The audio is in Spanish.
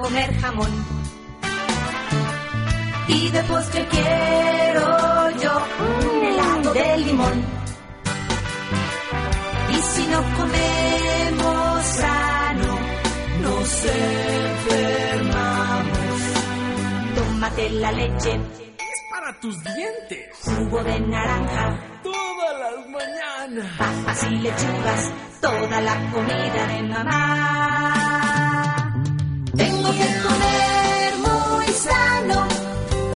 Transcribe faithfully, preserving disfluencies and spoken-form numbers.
comer jamón. Y de postre quiero yo un helado de limón. Y si no comemos sano, nos enfermamos. Tómate la leche, es para tus dientes. Jugo de naranja, todas las mañanas. Papas y lechugas, toda la comida de mamá.